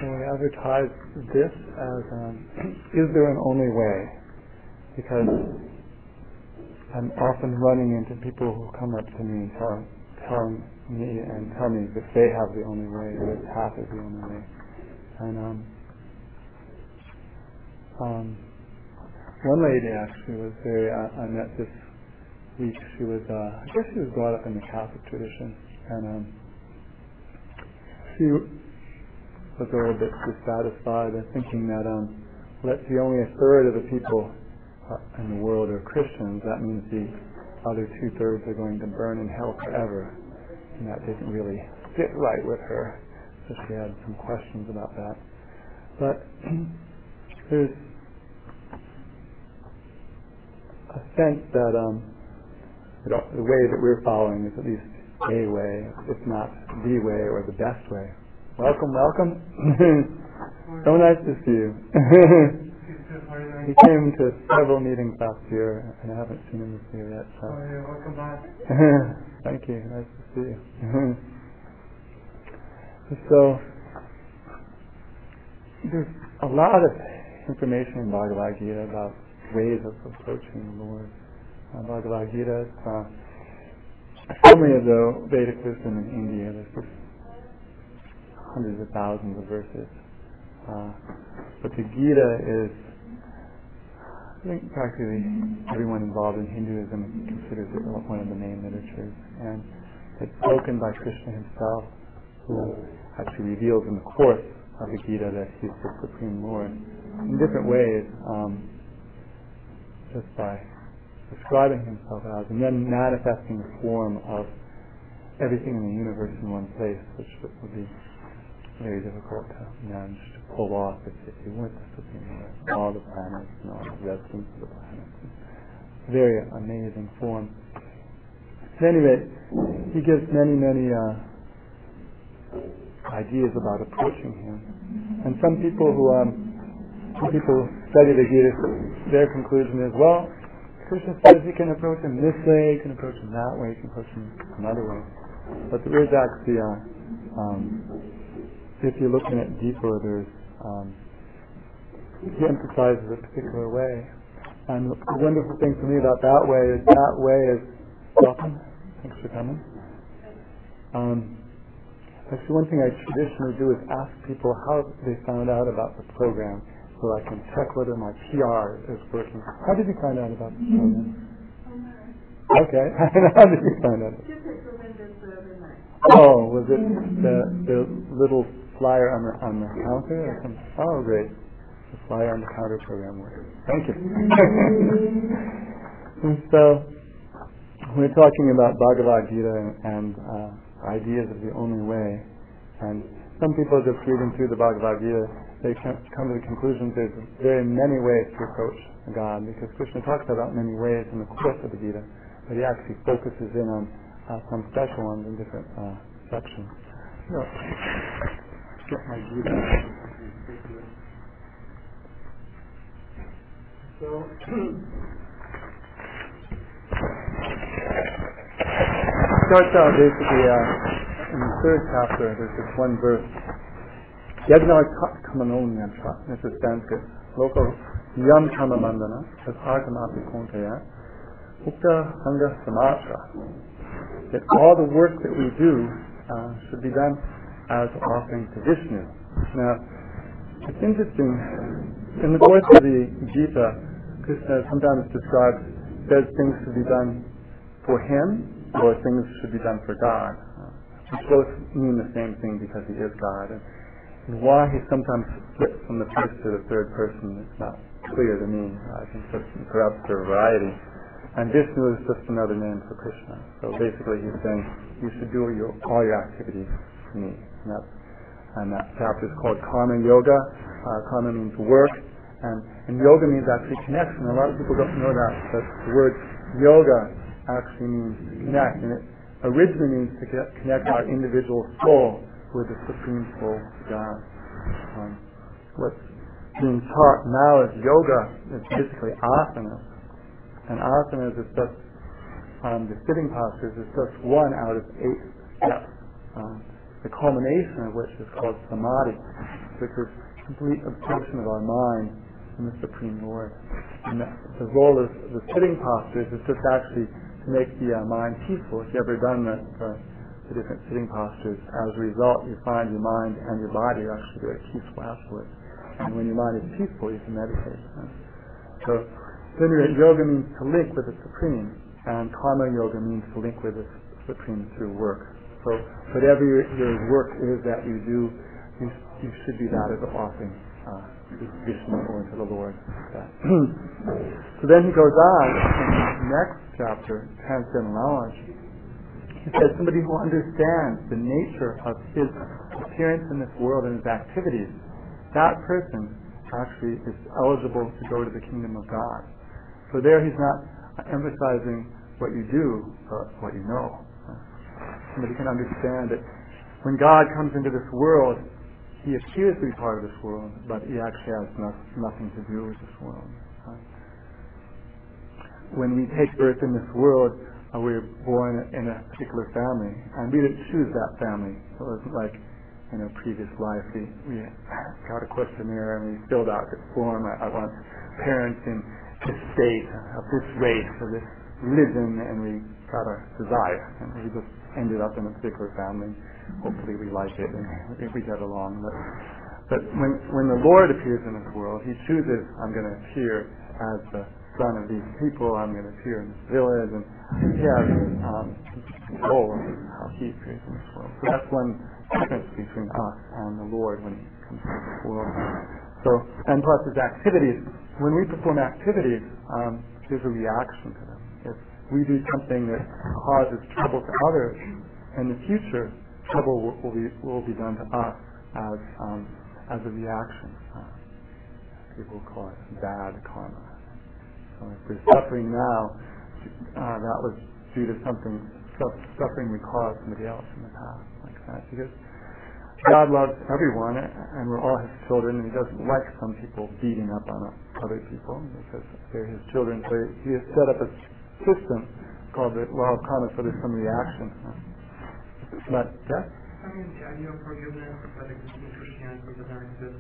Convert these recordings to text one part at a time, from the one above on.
So I advertise this as, is there an only way? Because I'm often running into people who come up to me and tell me that they have the only way, or this path is the only way. And one lady actually was very, I met this week, she was, I guess she was brought up in the Catholic tradition, and she was a little bit dissatisfied and thinking that, let's see, only a third of the people in the world are Christians. That means the other 2/3 are going to burn in hell forever. And that didn't really sit right with her, so she had some questions about that. But there's a sense that the way that we're following is at least a way, if not the way or the best way. Welcome, welcome. So nice to see you. He came to several meetings last year, and I haven't seen him this year yet. So. Welcome back. Thank you. Nice to see you. So there's a lot of information in Bhagavad Gita about ways of approaching the Lord. Bhagavad Gita, so many of the Vedic wisdom in India. There's just hundreds of thousands of verses. But the Gita is, I think practically everyone involved in Hinduism considers it one of the main literatures. And it's spoken by Krishna himself, who actually reveals in the course of the Gita that he's the Supreme Lord in different ways, just by describing himself as, and then manifesting the form of everything in the universe in one place, which would be very difficult to manage to pull off if you weren't the Supreme Lord. All the planets and all the residents of the planets. Very amazing form. At any rate, he gives many ideas about approaching him. And some people study the Gita, their conclusion is, well, Krishna says you can approach him this way, you can approach him that way, you can approach him another way. But there is actually if you're looking at deeper, there's he emphasizes a particular way. And the wonderful thing for me about that way is welcome. Thanks for coming. Actually, one thing I traditionally do is ask people how they found out about the program, so I can check whether my PR is working. How did you find out about the program? Okay. How did you find out? Oh, was it the little flyer on the counter? Or something? Oh, great. The flyer on the counter program works. Thank you. And so, we're talking about Bhagavad Gita and ideas of the only way. And some people just reading through the Bhagavad Gita, they come to the conclusion there's very many ways to approach God, because Krishna talks about many ways in the course of the Gita, but he actually focuses in on some special ones in different sections. So, get my Gita. So, starts out basically in the third chapter. There's this one verse. Yagnar Kamanonyamsha. This is Sanskrit. Loka Yam Kamamandana. That's Artamati Kontaya. Ukta Hanga Samatra. That all the work that we do should be done as offering to Vishnu. Now, it's interesting. In the course of the Gita, Krishna sometimes says things should be done for him, or things should be done for God, which both mean the same thing because he is God. And why he sometimes flips from the first to the third person is not clear to me. I think that's perhaps for variety. And Vishnu is just another name for Krishna. So basically he's saying, you should do all your activities for me. And that chapter is called Karma Yoga. Karma means work, and yoga means actually connection. A lot of people don't know that, but the word yoga actually means to connect, and it originally means to connect our individual soul with the Supreme Soul, God. What's being taught now as yoga is basically asanas, and asanas is just the sitting postures is just one out of 8 steps, the culmination of which is called samadhi. which is complete absorption of our mind in the Supreme Lord. And the role of the sitting postures is just actually to make the mind peaceful. If you've ever done the different sitting postures, as a result, you find your mind and your body are actually very peaceful afterwards. And when your mind is peaceful, you can meditate. So, linear yoga means to link with the Supreme, and karma yoga means to link with the Supreme through work. So, whatever your work is that you do, you should do that as an offering to Vishnu or to the Lord. So then he goes on in the next chapter, Transcendental Knowledge. He says somebody who understands the nature of his appearance in this world and his activities, that person actually is eligible to go to the kingdom of God. So there he's not emphasizing what you do, but what you know. Somebody can understand that when God comes into this world, he appears to be part of this world, but he actually has nothing to do with this world. When we take birth in this world, we're born in a particular family, and we didn't choose that family. It wasn't like in a previous life we got a questionnaire and we filled out this form. I want parents in this state, of this race, of this religion, and we got a desire, and we just ended up in a particular family. Hopefully we like it and we get along. But when the Lord appears in this world, he chooses, I'm going to appear as the son of these people, I'm going to appear in this village, and he has control of how he appears in this world. So that's one difference between us and the Lord when he comes into this world. So, and plus his activities, when we perform activities, there's a reaction to them. If we do something that causes trouble to others, in the future, trouble will be done to us as a reaction. People call it bad karma. So if we're suffering now, that was due to suffering we caused somebody else in the past, like that. Because God loves everyone, and we're all his children, and he doesn't like some people beating up on other people because they're his children. So he has set up a system called the law of karma, so there's some reaction. But yeah? I mean, the idea of forgiveness that exists in Christianity doesn't exist.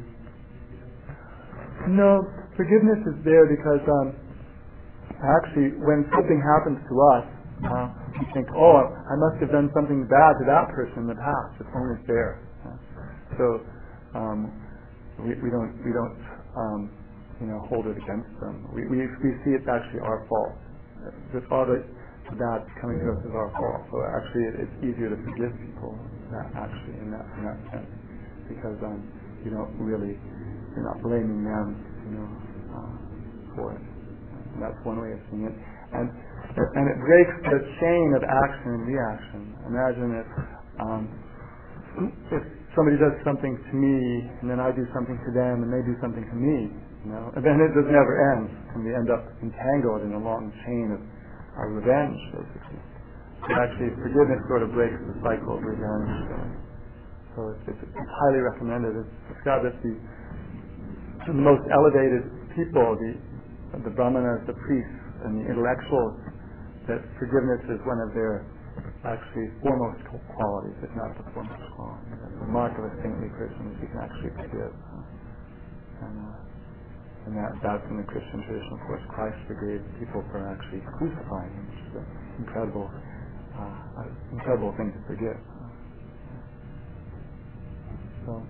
No, forgiveness is there because actually when something happens to us, we think, oh, I must have done something bad to that person in the past. It's only fair. So we don't hold it against them. We see it's actually our fault. All the bad coming to us is our fault. So actually it's easier to forgive people in that sense, because you're not blaming them, for it. And that's one way of seeing it. And it breaks the chain of action and reaction. Imagine if somebody does something to me, and then I do something to them, and they do something to me, and then it just never ends, and we end up entangled in a long chain of revenge, basically. But actually, forgiveness sort of breaks the cycle of revenge. So it's highly recommended. It's got to be the most elevated people, the brahmanas, the priests, and the intellectuals, that forgiveness is one of their actually foremost qualities, if not the foremost quality. The mark of a saintly Christian is you can actually forgive. And that's in the Christian tradition. Of course, Christ forgave people for actually crucifying him, which is an incredible thing to forgive. So,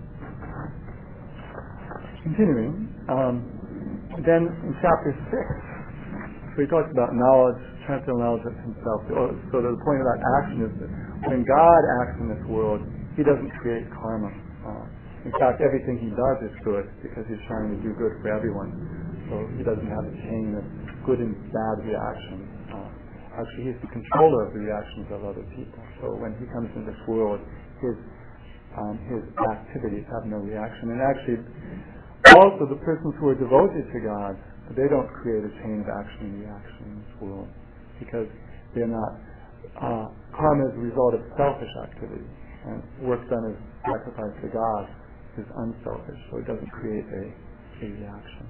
continuing, then in chapter 6, so he talks about knowledge, transcendental knowledge of himself. So the point about action is that when God acts in this world, he doesn't create karma. In fact, everything he does is good because he's trying to do good for everyone. So he doesn't have a chain of good and bad reactions. Actually, he's the controller of the reactions of other people. So when he comes into this world, his activities have no reaction. And actually, also the persons who are devoted to God, they don't create a chain of action and reaction in this world because they're not. Karma is a result of selfish activity, and work done as sacrifice to God is unselfish, so it doesn't create a reaction.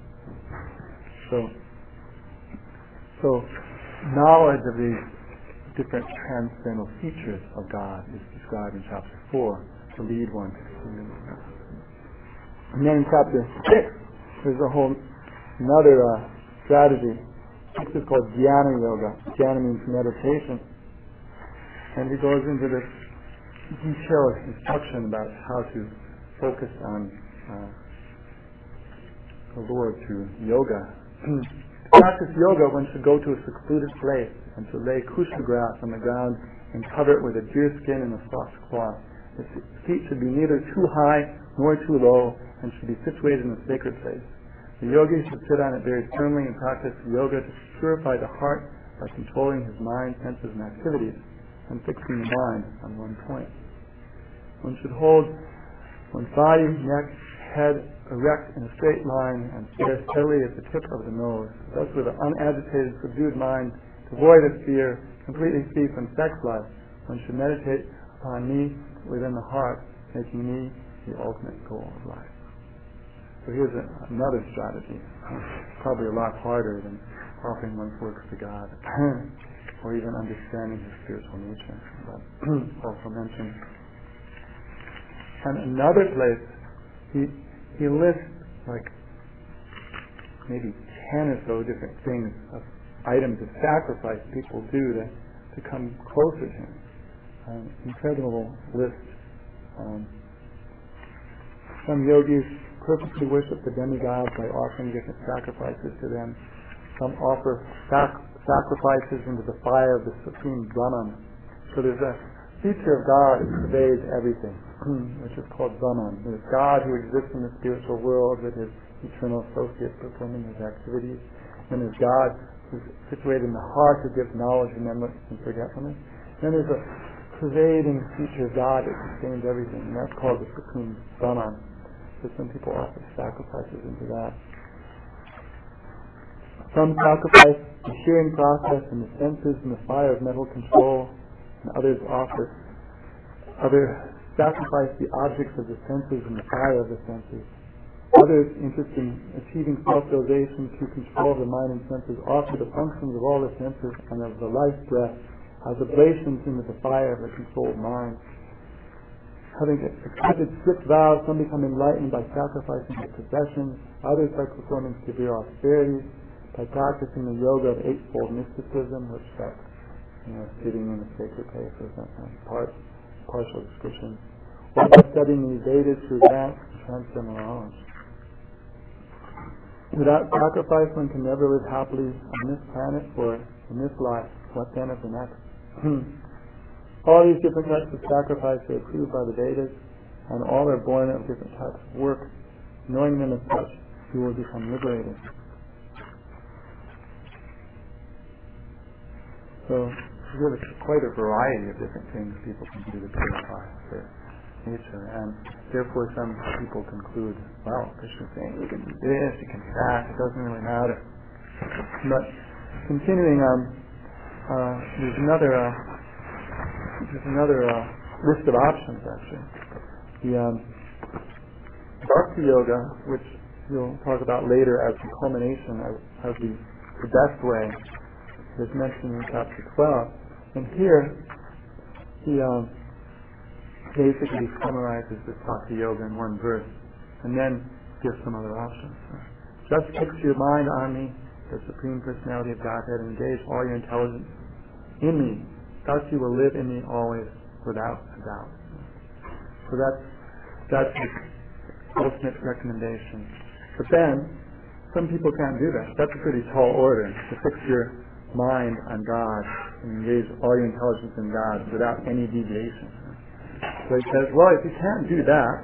So knowledge of these different transcendental features of God is described in chapter 4 to lead one to the kingdom of God. And then in chapter 6, there's a whole another strategy. 6 is called Dhyana Yoga. Dhyana means meditation. And he goes into this detailed instruction about how to focus on the Lord through yoga. To practice yoga, one should go to a secluded place and to lay kusha grass on the ground and cover it with a deer skin and a soft cloth. The feet should be neither too high nor too low and should be situated in a sacred place. The yogi should sit on it very firmly and practice yoga to purify the heart by controlling his mind, senses, and activities and fixing the mind on one point. One should hold one's body, neck, head erect in a straight line and stare steadily at the tip of the nose. Thus, with an unagitated, subdued mind, devoid of fear, completely free from sex life, one should meditate upon me within the heart, making me the ultimate goal of life. So here's another strategy. Probably a lot harder than offering one's works to God or even understanding his spiritual nature. But also mentioned. And another place, he lists like maybe 10 or so different things of items of sacrifice people do to come closer to him. Incredible list. Some yogis purposely worship the demigods by offering different sacrifices to them. Some offer sacrifices into the fire of the supreme Brahman. So there's a feature of God that pervades everything, which is called Brahman. There's God who exists in the spiritual world with his eternal associates performing his activities. Then there's God who's situated in the heart who gives knowledge, remembrance, and forgetfulness. Then there's a pervading feature of God that sustains everything, and that's called the supreme Brahman. So some people offer sacrifices into that. Some sacrifice the hearing process and the senses and the fire of mental control, and others sacrifice the objects of the senses and the fire of the senses. Others, interested in achieving self-realization through control of the mind and senses, offer the functions of all the senses and of the life breath as oblations into the fire of the controlled mind. Having accepted strict vows, some become enlightened by sacrificing their possessions, others by performing severe austerities, by practicing the yoga of eightfold mysticism, which that's sitting in a sacred place is partial description, or by studying the Vedas to advance and transcend knowledge. Without sacrifice, one can never live happily on this planet or in this life. What then of the next? All these different types of sacrifice are approved by the Vedas, and all are born of different types of work. Knowing them as such, you will become liberated. So there's quite a variety of different things people can do to purify their nature, and therefore some people conclude, well, Krishna's saying you can do this, you can do that, it doesn't really matter. But continuing on, there's another list of options actually. The Bhakti Yoga, which we'll talk about later as the culmination of the best way, is mentioned in chapter 12. And here he basically summarizes this Bhakti Yoga in one verse and then gives some other options. Just fix your mind on me, the Supreme Personality of Godhead, and engage all your intelligence in me. Thus you will live in me always without a doubt. So that's the ultimate recommendation. But then, some people can't do that. That's a pretty tall order, to fix your mind on God and engage all your intelligence in God without any deviation. So he says, well, if you can't do that,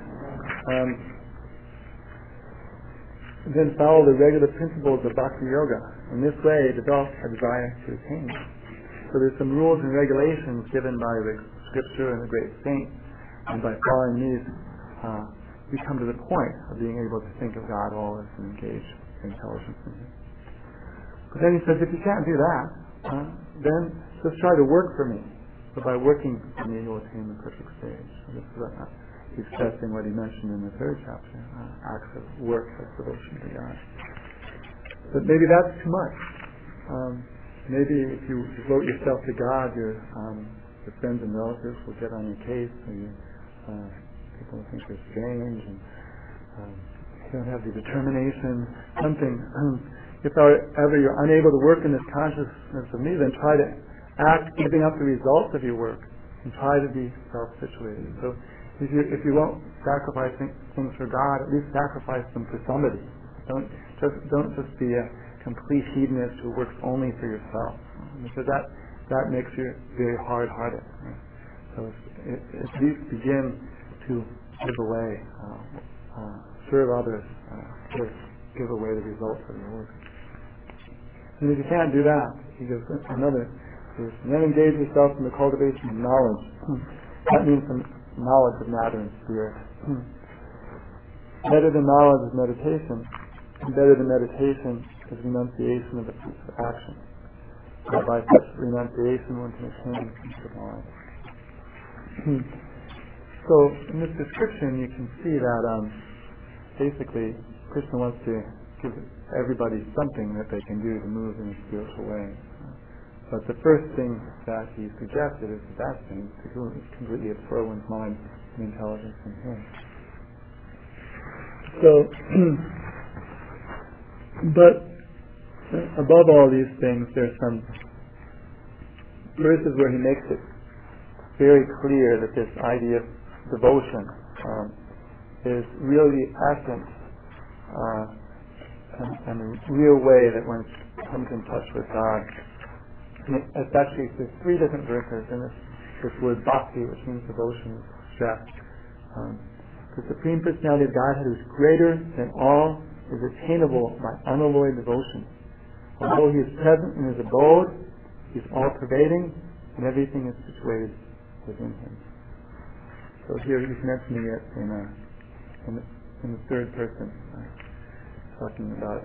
then follow the regular principles of Bhakti Yoga. In this way, develop a desire to attain. So there's some rules and regulations given by the Scripture and the great saints, and by following these, we come to the point of being able to think of God always and engage intelligence in Him. But then he says, if you can't do that, then just try to work for me. So by working for me, you'll attain the perfect stage. So this is he's stressing what he mentioned in the third chapter, acts of work as devotion to God. But maybe that's too much. Maybe if you devote yourself to God, your friends and relatives will get on your case, or people will think you're strange, and you don't have the determination, something. If ever you're unable to work in this consciousness of me, then try to act giving up the results of your work and try to be self-situated. So if you won't sacrifice things for God, at least sacrifice them for somebody. Don't just be a complete hedonist who works only for yourself, because that makes you very hard-hearted. So at least begin to give away, serve others, give away the results of your work. And if you can't do that, he gives another verse. Then engage yourself in the cultivation of knowledge. That means some knowledge of matter and spirit. Better than knowledge is meditation, and better than meditation is renunciation of the fruits of action. So by such renunciation, one can attain peace of mind. So in this description, you can see that basically Krishna wants to give everybody something that they can do to move in a spiritual way. But the first thing that he suggested is the best thing, to completely absorb one's mind and intelligence in him. So, but above all these things, there's some verses where he makes it very clear that this idea of devotion is really the essence and the real way that one comes in touch with God. And it's actually, there's 3 different verses in this word bhakti, which means devotion, stressed. The Supreme Personality of Godhead, who is greater than all, is attainable by unalloyed devotion. Although he is present in his abode, he is all-pervading, and everything is situated within him. So here he's mentioning it in the third person, talking about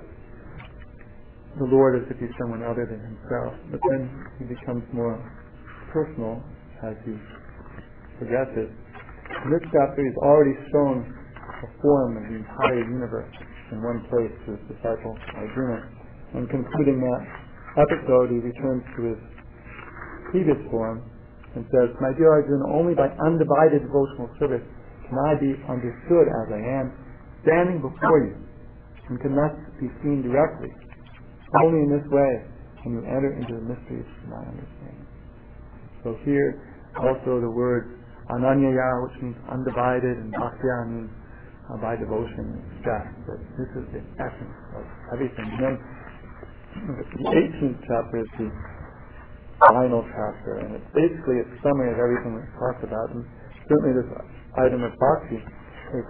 the Lord as if he's someone other than himself. But then he becomes more personal as he progresses. In this chapter, he's already shown a form of the entire universe in one place to his disciple Arjuna. And concluding that episode, he returns to his previous form and says, "My dear Arjuna, only by undivided devotional service can I be understood as I am, standing before you, and can thus be seen directly. Only in this way can you enter into the mysteries of my understanding." So here also the word ananyaya, which means undivided, and bhaktya means by devotion, stress. That this is the essence of everything. And then the 18th chapter is the final chapter, and it's basically a summary of everything we've talked about. And certainly this item of bhakti is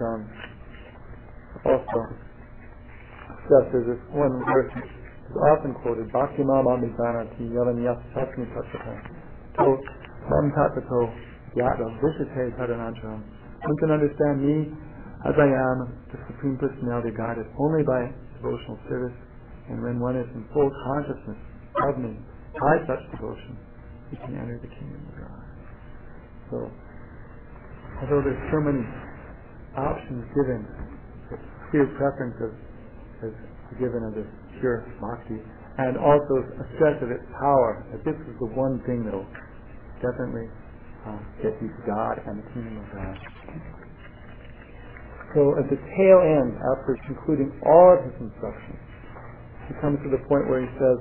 also stressed. There's this one verse which is often quoted, "Bhakti mam amijanati yavan yas tatmi tattva to mam tattato yata vishate tadanancharam." One can understand me as I am, the Supreme Personality of God, only by devotional service, and when one is in full consciousness of me, by such devotion, he can enter the kingdom of God. So, although there's so many options given, the clear preference is given of this pure bhakti, and also a stress of its power, that this is the one thing that will definitely get you to God and the kingdom of God. So at the tail end, after concluding all of his instructions, he comes to the point where he says,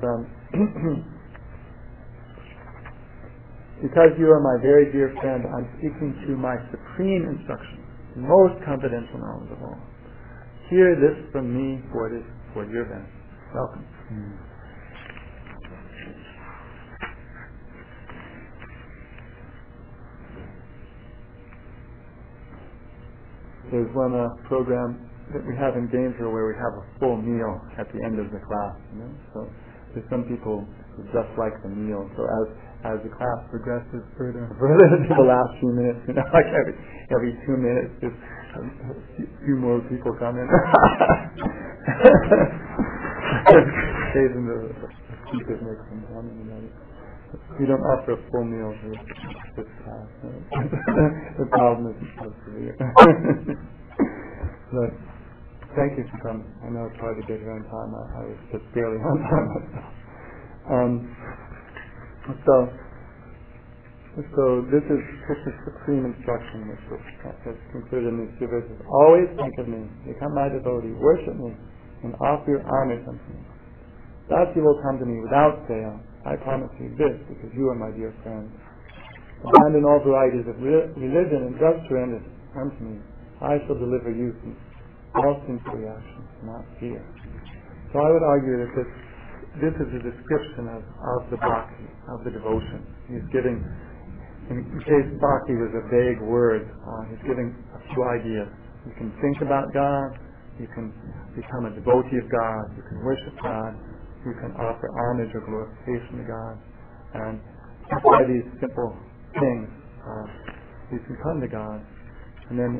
"Because you are my very dear friend, I'm speaking to you my supreme instruction, most confidential knowledge of all. Hear this from me, for it is for your benefit." Welcome. There's one program that we have in Gainesville where we have a full meal at the end of the class. So there's some people who just like the meal. So as the class progresses further and further to the last few minutes, like every 2 minutes, just a few more people come in. The speakers make them one and another. We don't offer a full meal for this class. The problem isn't so severe. But thank you for coming. I know it's hard to get here on time. I was just barely on time myself. So So this is supreme instruction, which is concluded in these two verses. Always think of me, become my devotee, worship me, and offer your homage unto me. Thus you will come to me without fail. I promise you this, because you are my dear friend. Abandon all varieties of religion and just surrender unto me. I shall deliver you from all sinful reactions, not fear. So I would argue that this is a description of the bhakti, of the devotion. He's giving, in case bhakti was a vague word, he's giving a few ideas. You can think about God, you can become a devotee of God, you can worship God, you can offer homage or glorification to God, and by these simple things, you can come to God. And then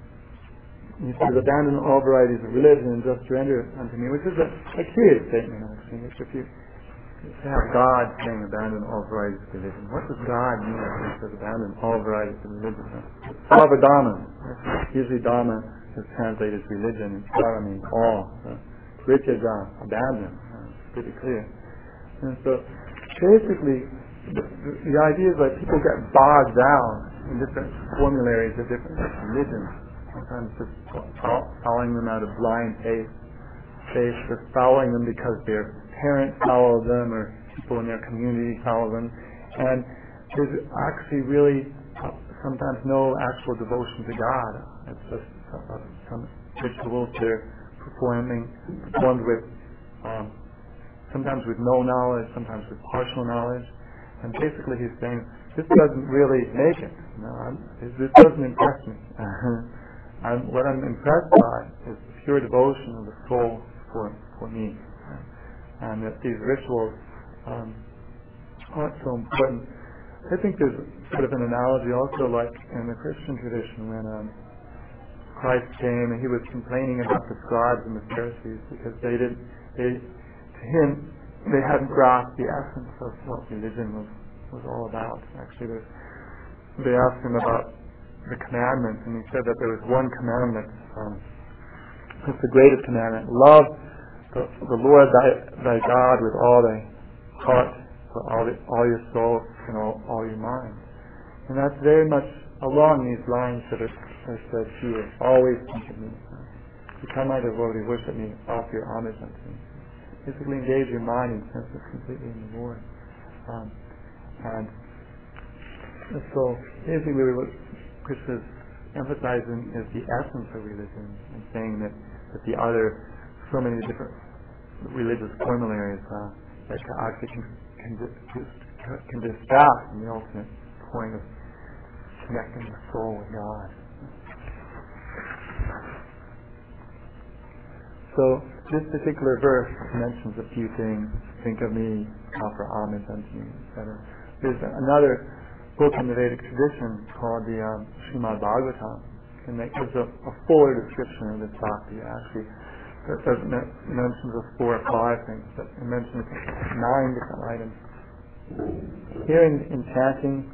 he says, abandon all varieties of religion and just surrender unto me, which is a curious statement, actually. If you have God saying abandon all varieties of religion, what does God mean when he says abandon all varieties of religion? Sarva Dhamma. Usually Dhamma is translated as religion, and Sarva means all. Prityaja, abandon. It's pretty clear. And so basically, the idea is that people get bogged down in different formularies of different religions. Sometimes just following them out of blind faith, just following them because their parents follow them or people in their community follow them. And there's actually really sometimes no actual devotion to God. It's just some rituals they're performed with, sometimes with no knowledge, sometimes with partial knowledge. And basically he's saying, this doesn't really make it. This doesn't impress me. What I'm impressed by is the pure devotion of the soul for me. And that these rituals aren't so important. I think there's sort of an analogy also like in the Christian tradition when Christ came and he was complaining about the scribes and the Pharisees because to him, they hadn't grasped the essence of what religion was all about. Actually, they asked him about the commandments, and he said that there was one commandment, it's the greatest commandment: love the Lord thy God with all thy heart, with all your soul, and all your mind. And that's very much along these lines that are said here. Always think of me. Become my devotee, worship me, offer your homage unto me. Basically engage your mind and senses completely in the Lord. And so basically what Krishna is emphasizing is the essence of religion and saying that the other, so many different religious formularies that actually can distract from the ultimate point of connecting the soul with God. So this particular verse mentions a few things. Think of me, offer homage unto me, etc. There's another book in the Vedic tradition called the Srimad Bhagavatam, and that gives a fuller description of this bhakti. Actually, it doesn't mention just 4 or 5 things, but it mentions 9 different items. Here in chanting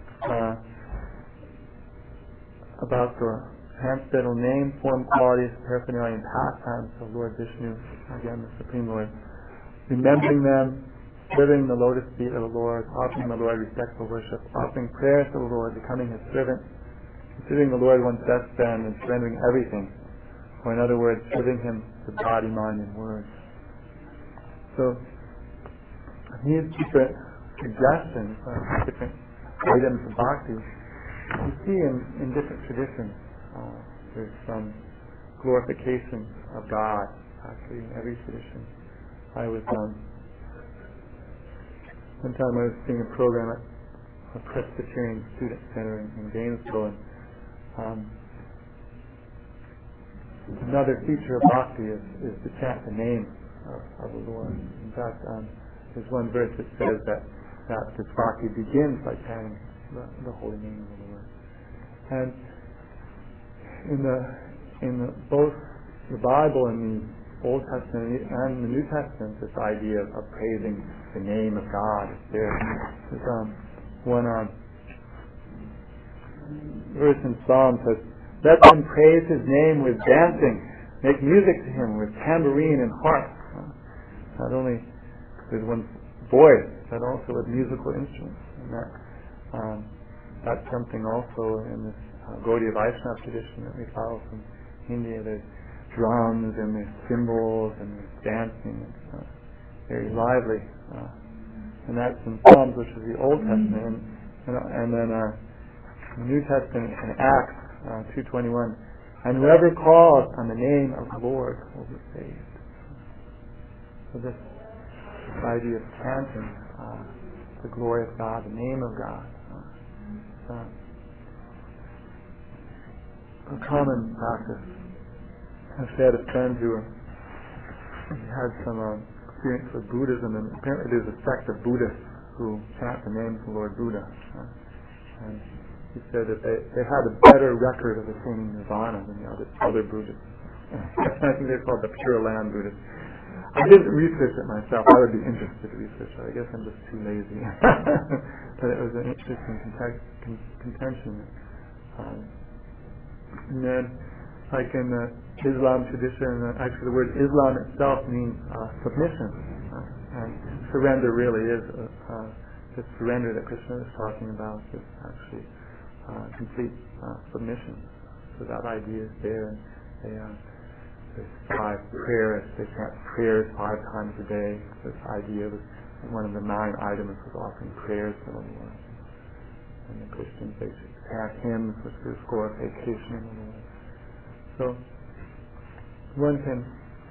about the transcendental name, form, qualities, paraphernalia, and pastimes of Lord Vishnu, again the Supreme Lord, remembering them, serving the lotus feet of the Lord, offering the Lord respectful worship, offering prayers to the Lord, becoming His servant, considering the Lord one's best friend, and surrendering everything, or in other words, serving Him with body, mind, and words. So these different suggestions, different items of bhakti, you see in different traditions. There's some glorification of God, actually, in every tradition. One time I was seeing a program at a Presbyterian Student Center in Gainesville, and another feature of bhakti is to chant the name of the Lord. In fact, there's one verse that says that this bhakti begins by chanting the holy name of the Lord. And in both the Bible and the Old Testament and the New Testament, this idea of praising the name of God is there. There's one verse in Psalm says, "Let them praise His name with dancing, make music to Him with tambourine and harp." Not only with one's voice, but also with musical instruments. And that That's something also in this Gaudiya Vaishnava tradition that we follow from India. There's drums and there's cymbals and there's dancing. It's very lively. And that's in Psalms, which is the Old Testament. And then the New Testament in Acts 2:21. And whoever calls on the name of the Lord will be saved. So this idea of chanting the glory of God, the name of God, a common practice. I've had a friend who had some experience with Buddhism, and apparently there's a sect of Buddhists who chant the name of the Lord Buddha. And he said that they had a better record of attaining nirvana than the other Buddhists. I think they're called the Pure Land Buddhists. I didn't research it myself. I would be interested to research it. I guess I'm just too lazy. But it was an interesting contention. And then, like in the Islam tradition, actually the word Islam itself means submission. And surrender really is the surrender that Krishna is talking about, is actually complete submission. So that idea is there. And there's 5 prayers. They chant prayers 5 times a day. This idea was one of the 9 items was offering prayers to the Lord. And the Christians, they chant hymns, which is glorification in the Lord. So one can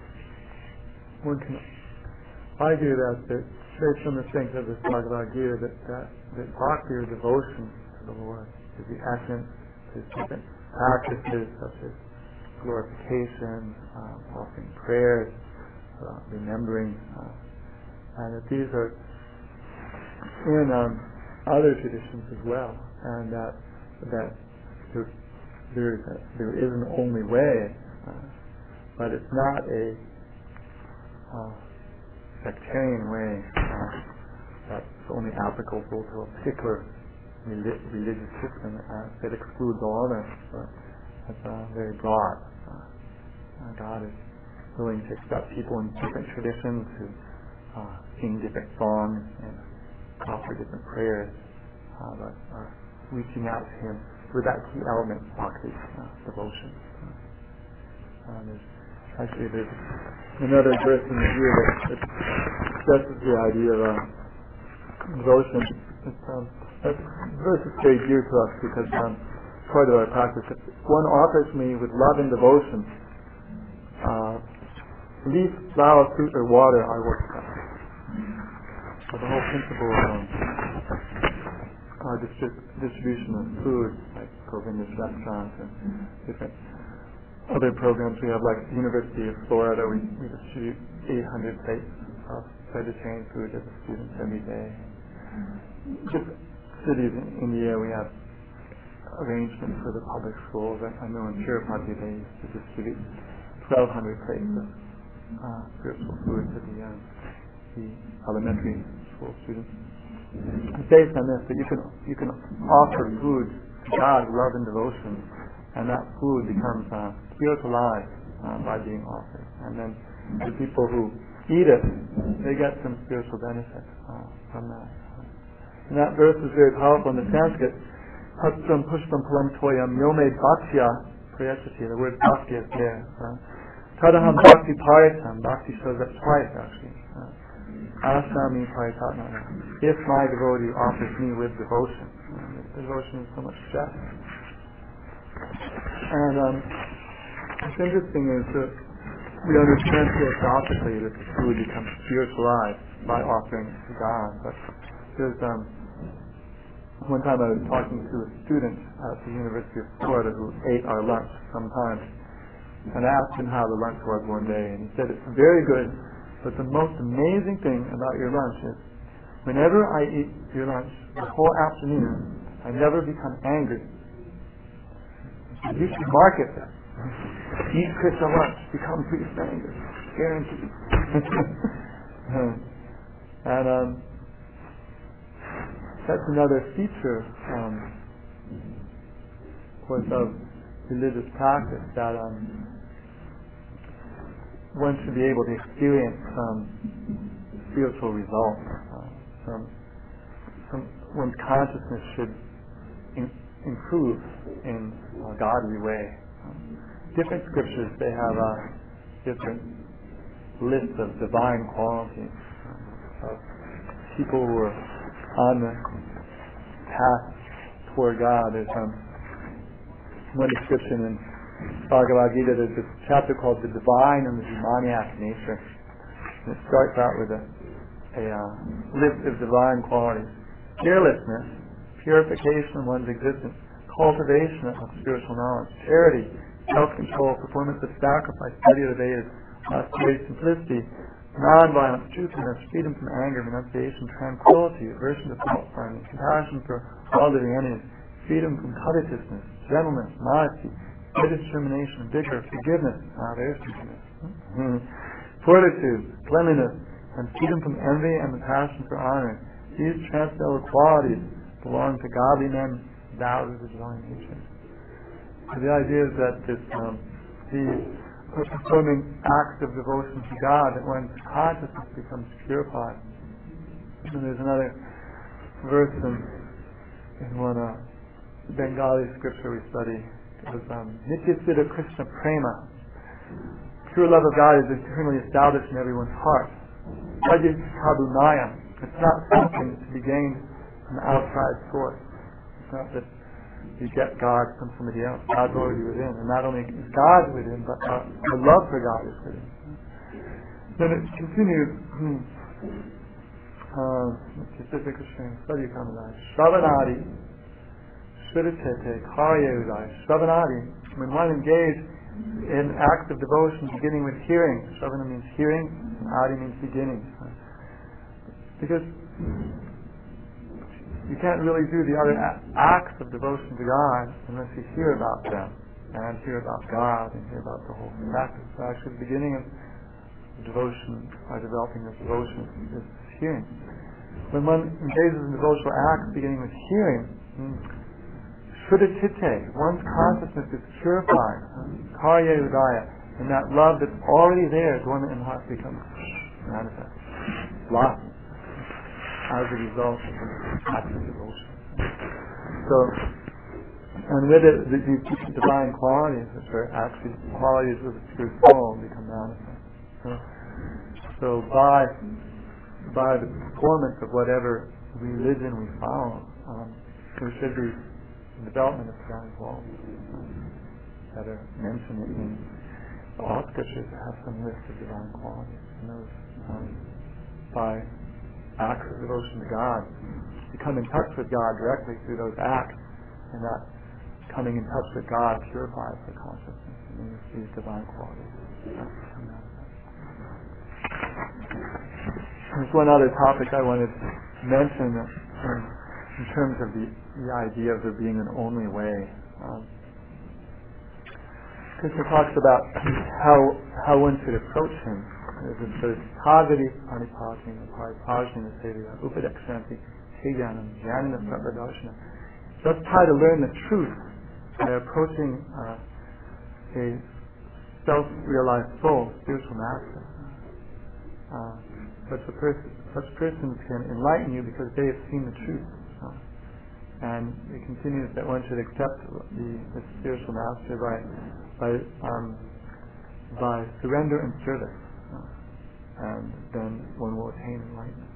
argue that based on the things of this Bhagavad Gita, that bhakti or devotion to the Lord is the essence. There's different practices such as glorification, offering prayers, remembering, and that these are in other traditions as well, and that there is an only way, but it's not a sectarian way that's only applicable to a particular religious system that excludes all others. But it's very broad. God is willing to accept people in different traditions who sing different songs and offer different prayers, but reaching out to Him with that key element, bhakti, devotion. There's another verse in the Gita that stresses the idea of devotion. That verse is very dear to us because part of our practice. If one offers me with love and devotion, leaf, flower, fruit, or water, I will accept. So the whole principle of distribution of food, like Govinda's restaurants and different other programs we have, like the University of Florida, we distribute 800 plates of vegetarian food to the students every day. Different cities in India, we have arrangements for the public schools. I know in Tirupati they used to distribute 1,200 plates of spiritual food to the elementary school students. It's based on this, that you can offer food to God, love and devotion, and that food becomes spiritualized by being offered. And then the people who eat it, they get some spiritual benefit from that. And that verse is very powerful in the Sanskrit. Hastram pushpam palam toyam yome bhaktya prayachati. The word bhakti is there. Tadaham bhakti paritam. Bhakti shows up twice actually. Asami paritatma. If my devotee offers me with devotion. Devotion is so much stress. And what's interesting is that we understand philosophically that the food becomes spiritualized by offering it to God. But there's one time I was talking to a student at the University of Florida who ate our lunch sometimes, and I asked him how the lunch was one day, and he said, it's very good, but the most amazing thing about your lunch is whenever I eat your lunch the whole afternoon, I never become angry. You should market that. Eat Krishna lunch, become Krishna angry. Guaranteed. And that's another feature of religious practice, that one should be able to experience spiritual results from one's consciousness should improve in a godly way. Different scriptures, they have different lists of divine qualities of people who are on the path toward God. There's one description in Bhagavad Gita. There's this chapter called The Divine and the Demoniac Nature. And it starts out with a list of divine qualities: fearlessness, purification of one's existence, cultivation of spiritual knowledge, charity, self-control, performance of sacrifice, study of the Vedas, austerity, simplicity, non-violence, truthfulness, freedom from anger, renunciation, tranquility, aversion to fault finding, compassion for all living entities, freedom from covetousness, gentleness, modesty, determination, vigor, forgiveness. There's forgiveness. Fortitude, cleanliness, and freedom from envy and the passion for honor. These transcendental qualities belong to godly men endowed with the divine nature. So the idea is that these performing acts of devotion to God, that one's consciousness becomes purified. And there's another verse in one Bengali scripture we study. It was Nitya Siddha Krishna Prema. Pure love of God is eternally established in everyone's heart. Rajya Kabunaya. It's not something to be gained from an outside source. It's not that you get God from somebody else. God's already within. And not only is God within, but our love for God is within. Then it continues. Specific study Kamalai. Shravanadi, Shriditete, Karyayudai. Shravanadi, when one engages in acts of devotion beginning with hearing. Shravana means hearing, and Adi means beginning. Because you can't really do the other acts of devotion to God unless you hear about them and hear about God and hear about the whole practice. So actually the beginning of devotion, or developing of devotion, is hearing. When one engages in devotional acts beginning with hearing, Shuddhachite, one's consciousness is purified, Karya Udaya, and that love that's already there, dormant in the heart, becomes manifest, blossoms as a result of the act of devotion. So, and with it, these divine qualities, which are actually qualities of the pure soul, become manifest. So by the performance of whatever religion we follow, there should be the development of divine qualities that are mentioned in all scriptures that have some list of divine qualities. And those, by acts of devotion to God, you come in touch with God directly through those acts, and that coming in touch with God purifies the consciousness and these divine qualities. There's one other topic I wanted to mention in terms of the idea of there being an only way. Krishna talks about how one should approach him. There's Bhagavati Paripajni, Paripajni, Sevya, Upadekshanti, Higyanam, Jnanam, Sarvadarshana. Just try to learn the truth by approaching a self-realized soul, spiritual master. Such persons can enlighten you because they have seen the truth. And it continues that one should accept the spiritual master by surrender and service. And then one will attain enlightenment.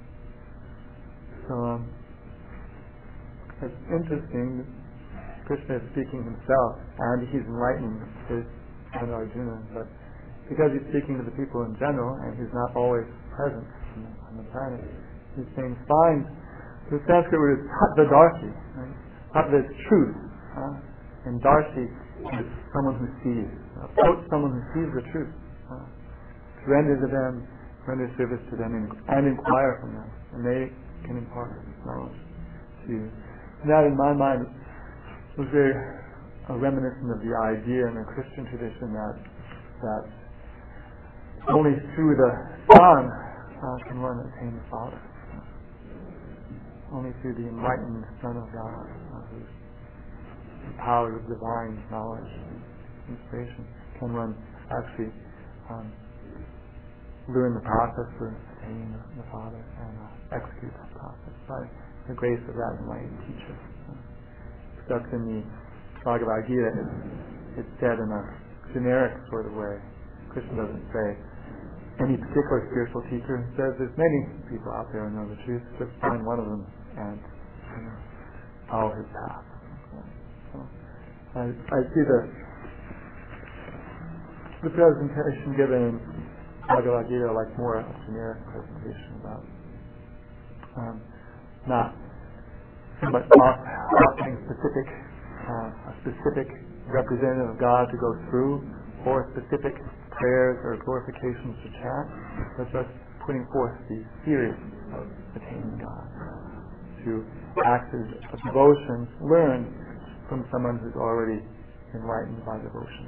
So it's interesting. Krishna is speaking himself, and he's enlightening his and Arjuna, but because he's speaking to the people in general, and he's not always present on the planet, he's saying, find the Sanskrit word is Tattva-darshi. Right? Tattva is truth, and darshi is someone who sees. Approach someone who sees the truth. Render to them, render service to them, and inquire from them, and they can impart knowledge to you. And that, in my mind, was very reminiscent of the idea in the Christian tradition that only through the Son can one attain the Father. Only through the enlightened Son of God, who's empowered with divine knowledge and inspiration, can one actually learn the process for attaining the Father and execute that process by the grace of that enlightened teacher. Stuck in the Bhagavad Gita, it's said in a generic sort of way. Krishna doesn't say any particular spiritual teacher. He says there's many people out there who know the truth. Just find one of them and follow his path. So I see the presentation given in Bhagavad Gita like more a generic presentation about not so much offering a specific representative of God to go through, or specific prayers or glorifications to chant, but just putting forth the theory of attaining God, to acts of devotion learned from someone who's already enlightened by devotion.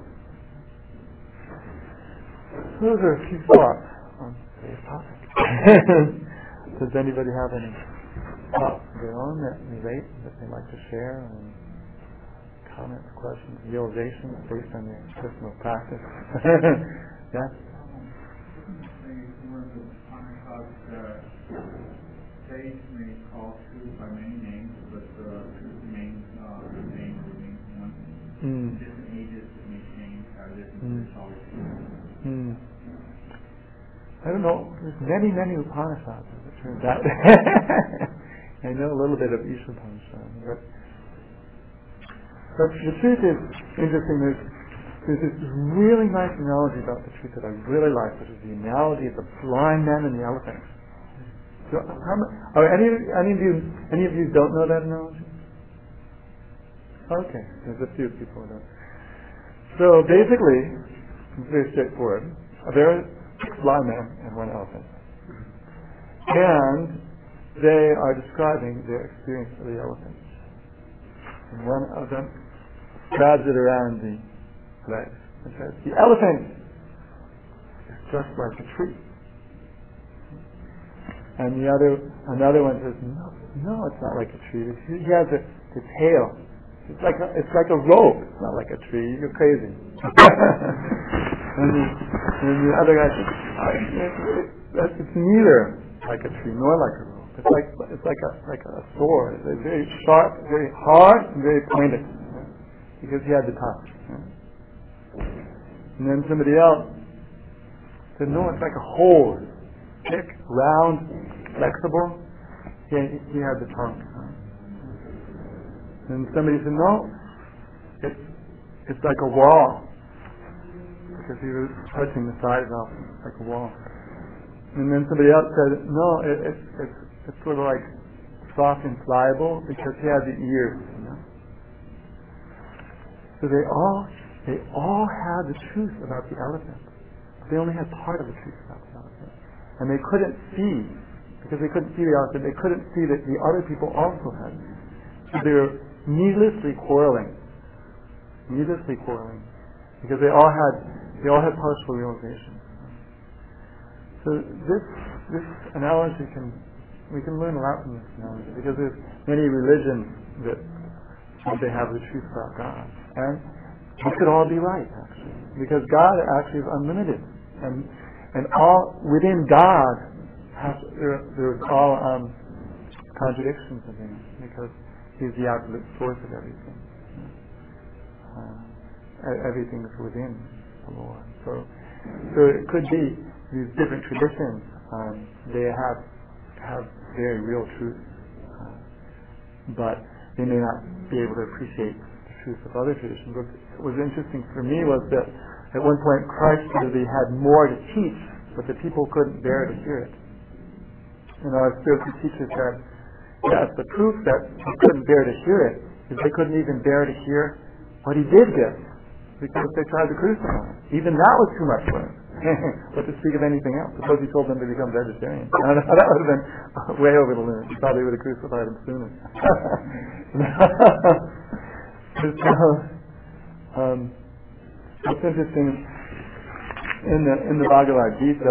So those are a few thoughts on today's topic. Does anybody have any thoughts of their own that relate, that they'd like to share, and comments, questions, realizations based on their personal practice? Yes? One of the Upanishads sage may call truth by many names, but truth remains one. Different ages it may change, different spirituality. I don't know. There's many Upanishads, as it turns out. I know a little bit of Isha Upanishad, but the truth is interesting. There's this really nice analogy about the truth that I really like, which is the analogy of the blind man and the elephant. So, any of you don't know that analogy? Okay, there's a few people who don't. So basically, it's very straightforward. There are 6 blind men and 1 elephant, and they are describing their experience of the elephant. And one of them grabs it around the legs and says, "The elephant is just like a tree." And another one says, "No, it's not like a tree. He has the tail. It's like a rope. It's not like a tree. You're crazy." and the other guy says, "It's neither like a tree nor like a rope. It's like a sword. It's very sharp, very hard, and very pointed." Because he had the tongue. And then somebody else said, "No, it's like a hose. Thick, round, flexible." He had the tongue. And somebody said, "No, it's like a wall." Because he was touching the sides off like a wall. And then somebody else said, "No, it's sort of like soft and pliable," because he had the ears. So they all had the truth about the elephant. They only had part of the truth about the elephant. And they couldn't see, because they couldn't see the elephant, they couldn't see that the other people also had. So they were needlessly quarreling, because they all had partial realization. So this analogy we can learn a lot from this analogy, because there's many religions that they have the truth about God. And it could all be right, actually, because God actually is unlimited, and all within God there's all contradictions in Him, because He's the absolute source of everything. Everything is within the Lord. So it could be these different traditions. They have very real truth, but they may not be able to appreciate the truth of other traditions. What was interesting for me was that at one point Christ said he had more to teach, but the people couldn't bear to hear it. And our spiritual teacher said, yes, the proof that they couldn't bear to hear it is they couldn't even bear to hear what he did give, because they tried to crucify him. Even that was too much for him. But to speak of anything else. Suppose he told them to become vegetarians. That would have been way over the limit. He probably would have crucified him sooner. It's interesting, in the Bhagavad Gita,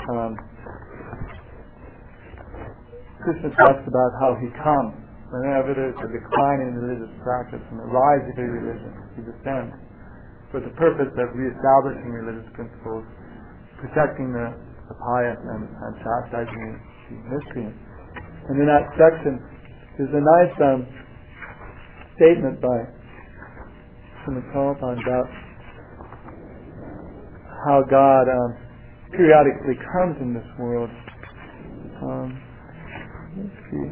Krishna talks about how he comes whenever there's a decline in religious practice and a rise of a religion. He descends for the purpose of reestablishing religious principles, protecting the pious, and chastising the miscreants. And in that section, there's a nice statement by Srimad Prabhupada about how God periodically comes in this world. Let's see.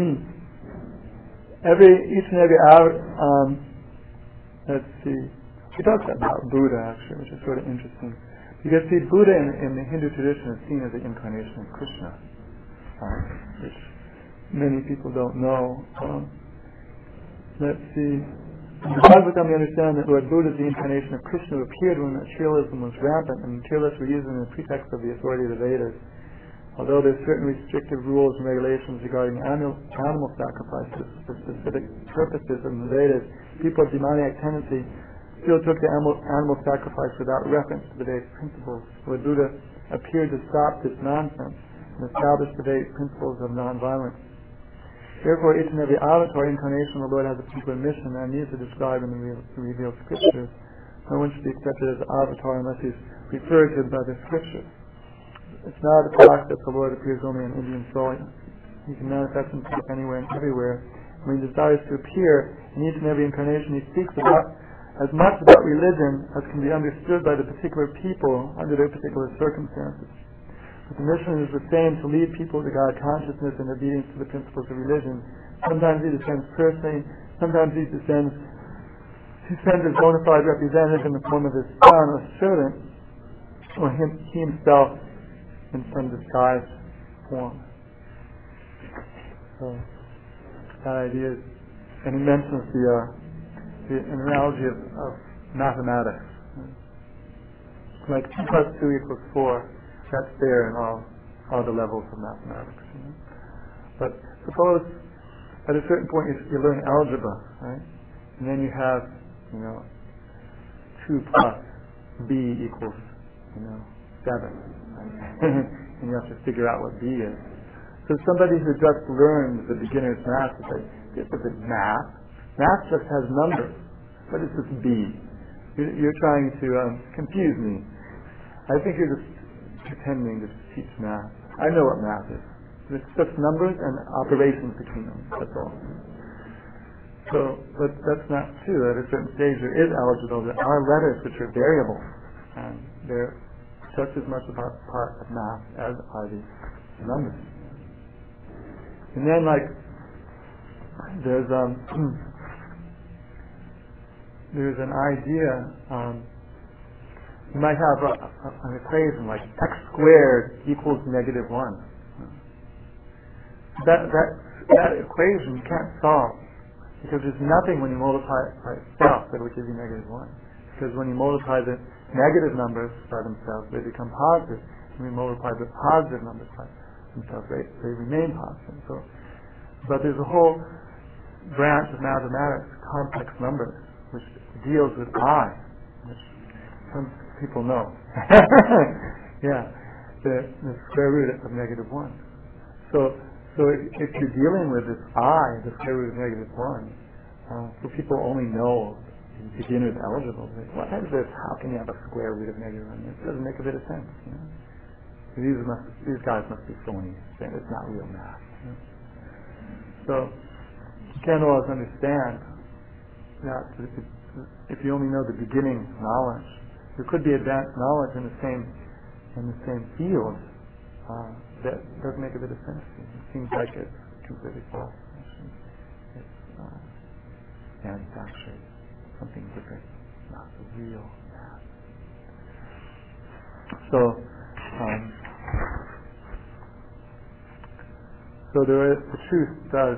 Each and every hour. Let's see. He talks about Buddha actually, which is sort of interesting. Because see, Buddha in the Hindu tradition is seen as the incarnation of Krishna, which many people don't know. Let's see. In the Bhagavatam we understand that Lord Buddha is the incarnation of Krishna who appeared when materialism was rampant and materialists were using the pretext of the authority of the Vedas. Although there are certain restrictive rules and regulations regarding animal sacrifices for specific purposes in the Vedas, people of demoniac tendency still took the animal sacrifice without reference to the Vedic principles. Lord Buddha appeared to stop this nonsense and establish the Vedic principles of nonviolence. Therefore, each and every avatar incarnation of the Lord has a particular mission and needs to describe in the revealed scriptures. No one should be accepted as an avatar unless he's referred to by the scriptures. It's not a fact that the Lord appears only in Indian soil. He can manifest himself anywhere and everywhere. When he desires to appear in each and every incarnation, he speaks as much about religion as can be understood by the particular people under their particular circumstances. But the mission is the same, to lead people to God consciousness and obedience to the principles of religion. Sometimes he descends personally, sometimes he sends his bona fide representative in the form of his son or servant, or he himself in some disguised form. So that idea is, and he mentions the analogy of mathematics. Like 2 plus 2 equals 4. That's there in all the levels of mathematics. But suppose at a certain point you learn algebra, right? And then you have, 2 plus b equals, 7. Right? And you have to figure out what b is. So somebody who just learned the beginner's math would say, this isn't math. Math just has numbers. What is this b? You're trying to confuse me. I think you're just pretending to teach math. I know what math is. It's just numbers and operations between them. That's all. So, but that's not true. At a certain stage, there is algebra. There are letters which are variable, and they're just as much a part of math as are the numbers. And then, there's an idea. You might have an equation like x squared equals -1. That equation you can't solve, because there's nothing when you multiply it by itself that would give you -1. Because when you multiply the negative numbers by themselves, they become positive. When you multiply the positive numbers by themselves, they remain positive. So, but there's a whole branch of mathematics, complex numbers, which deals with I, which some people know. Yeah, the square root of -1. So if you're dealing with this I, the square root of -1, so people only know beginner's algebra. Like, what is this? How can you have a square root of -1? It doesn't make a bit of sense. These guys must be phony, saying it's not real math. So you can't always understand that if you only know the beginning knowledge. There could be advanced knowledge in the same field that doesn't make a bit of sense. It seems like it's completely false. It's manufactured, something different, not the real math. So the truth does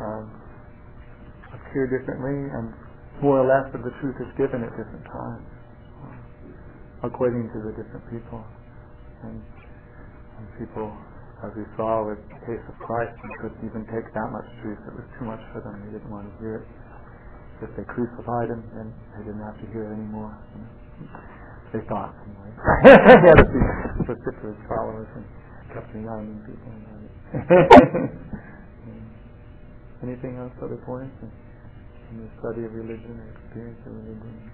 appear differently, and more or less of the truth is given at different times, according to the different people. And people, as we saw with the case of Christ, they couldn't even take that much truth. It was too much for them. They didn't want to hear it. If they crucified him, then they didn't have to hear it anymore. They thought, anyway. He had to be vociferous followers and kept reminding people about it. Anything else, other points in the study of religion or experience of religion?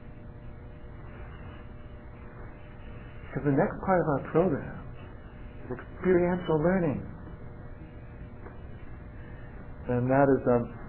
Because the next part of our program is experiential learning. and that is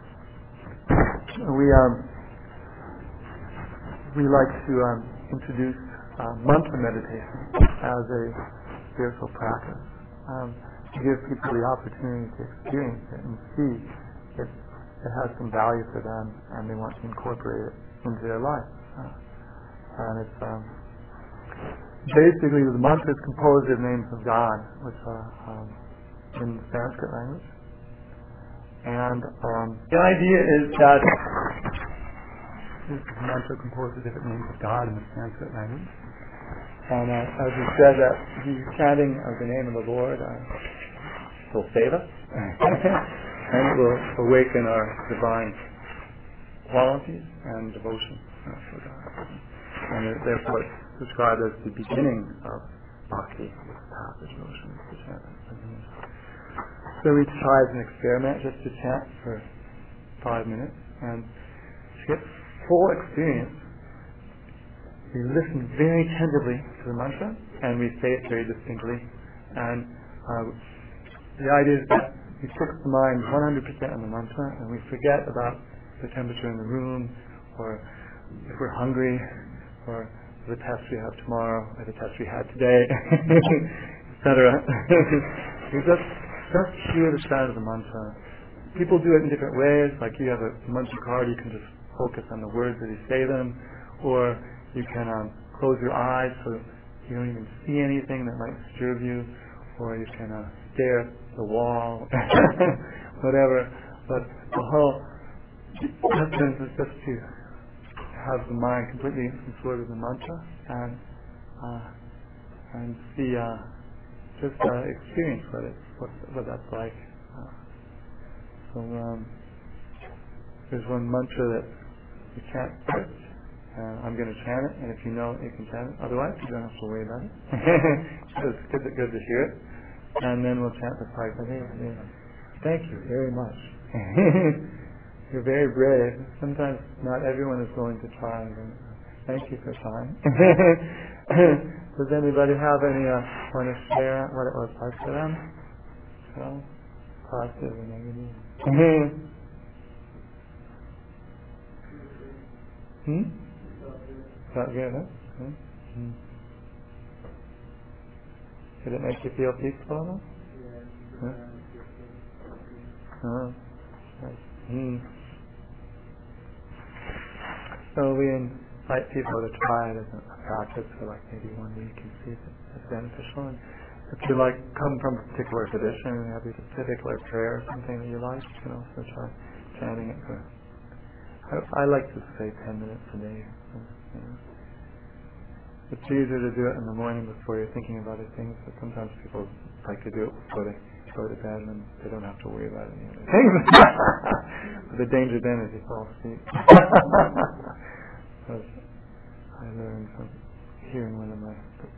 we like to introduce mantra meditation as a spiritual practice, to give people the opportunity to experience it and see if it has some value for them and they want to incorporate it into their life. And it's basically the mantra is composed of names of God, which are in the Sanskrit language. And the idea is that this is a mantra composed of different names of God in the Sanskrit language. And as we said, that the chanting of the name of the Lord will save us, and it will awaken our divine qualities and devotion for God. And therefore it's described as the beginning of bhakti, this path of devotion, to chant. So we try as an experiment just to chant for 5 minutes, and to get full experience, we listen very attentively to the mantra, and we say it very distinctly. And the idea is that we fix the mind 100% on the mantra, and we forget about the temperature in the room, or if we're hungry, or the test we have tomorrow, or the test we had today, etc. We just hear the sound of the mantra. People do it in different ways, like you have a mantra card, you can just focus on the words as you say them, or you can close your eyes so you don't even see anything that might disturb you, or you can stare at the wall, whatever. But the whole essence is just to have the mind completely absorbed in the mantra and see, just experience what that's like. So there's one mantra that you chant first. I'm going to chant it, and if you know it, you can chant it. Otherwise, you don't have to worry about it. It's good to hear it. And then we'll chant the Parikati. Thank you very much. You're very brave. Sometimes not everyone is willing to try. Thank you for trying. Does anybody have any want to share what it was like for them? So, positive or negative? Felt good, huh? Did it make you feel peaceful? Yeah. Oh, nice. So we invite people to try it as a practice for like maybe 1 week and see if it's beneficial. And if you like come from a particular tradition and have a particular prayer or something that you like, you can also try chanting it for. I like to say 10 minutes a day. It's easier to do it in the morning before you're thinking about other things, but sometimes people like to do it before they go to bed and they don't have to worry about any other things. The danger then is you fall asleep. I learned from hearing one of my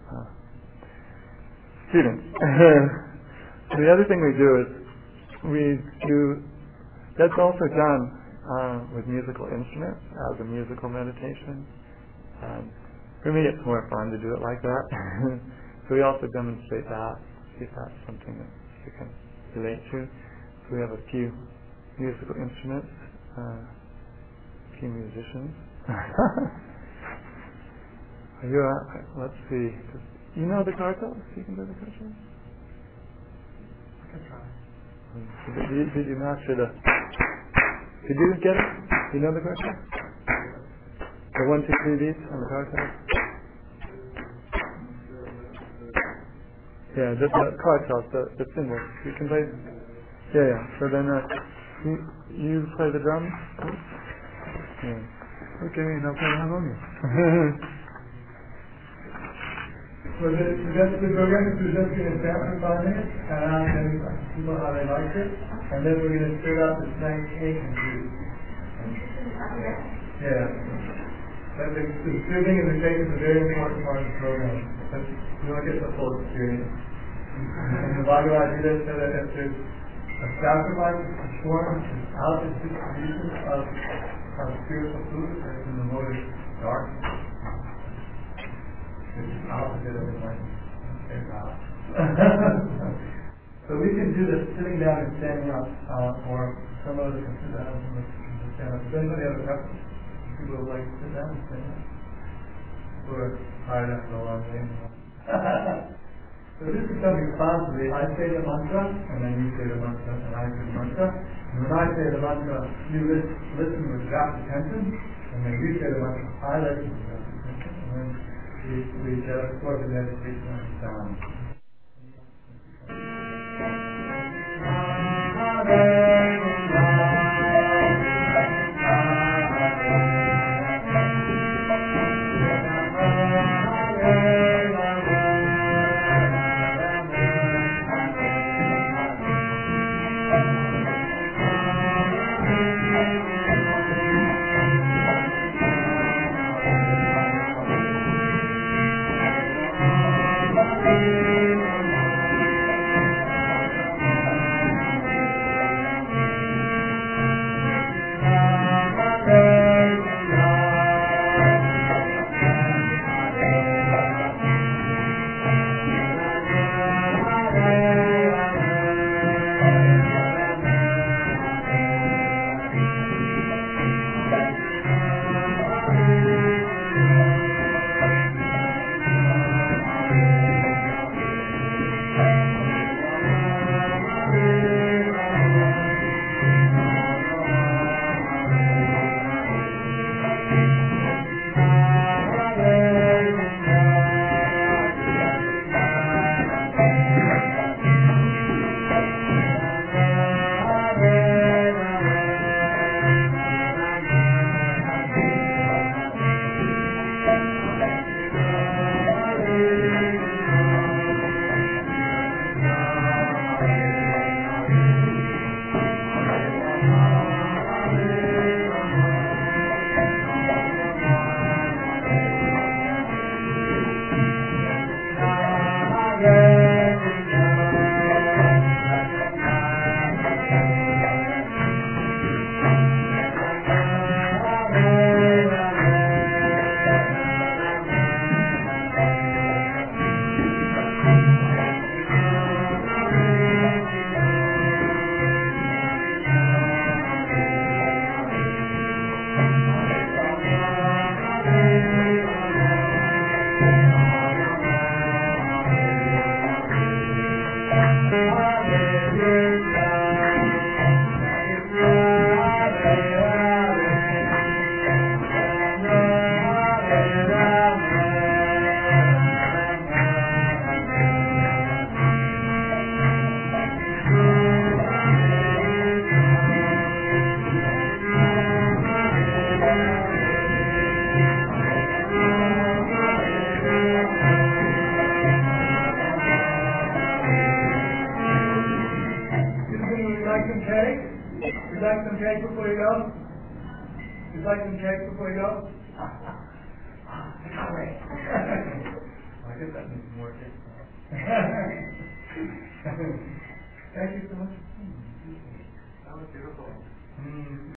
students. So the other thing we do that's also done with musical instruments as a musical meditation. For me, it's more fun to do it like that. So we also demonstrate that, see if that's something that you can relate to. So we have a few musical instruments, a few musicians. Let's see. You know the kartals? You can do the kartals? I can try. Did you master the... Did you get it? Do you know the kartals? The 1, 2, 3 beats on the kartals? Yeah, the kartals, the cymbals. You can play... Yeah. So then you play the drums? Yeah. Okay, now play the harmonium. So we're going to present you an example for 5 minutes and ask people how they liked it, and then we're going to start out the snake cake and juice. Yeah. But the soothing and the cake is a very important part of the program. But you don't get the full experience. And the Bhagavad Gita said that if there's a sacrifice performed without the distribution of spiritual food, there's in the mode of darkness. It's the opposite of enlightenment. So we can do this sitting down and standing up, or some of us can sit down, some of us can stand up. Does anybody have a preference? People would like to sit down and stand up. We're tired after a long day. So this is something responsibly. I say the mantra, and then you say the mantra, and I say the mantra. And when I say the mantra, you listen with rapt attention, and then you say the mantra, I listen with rapt attention. And then we get a sort of meditation on sound. I guess that needs more cake. Thank you so much. That was beautiful.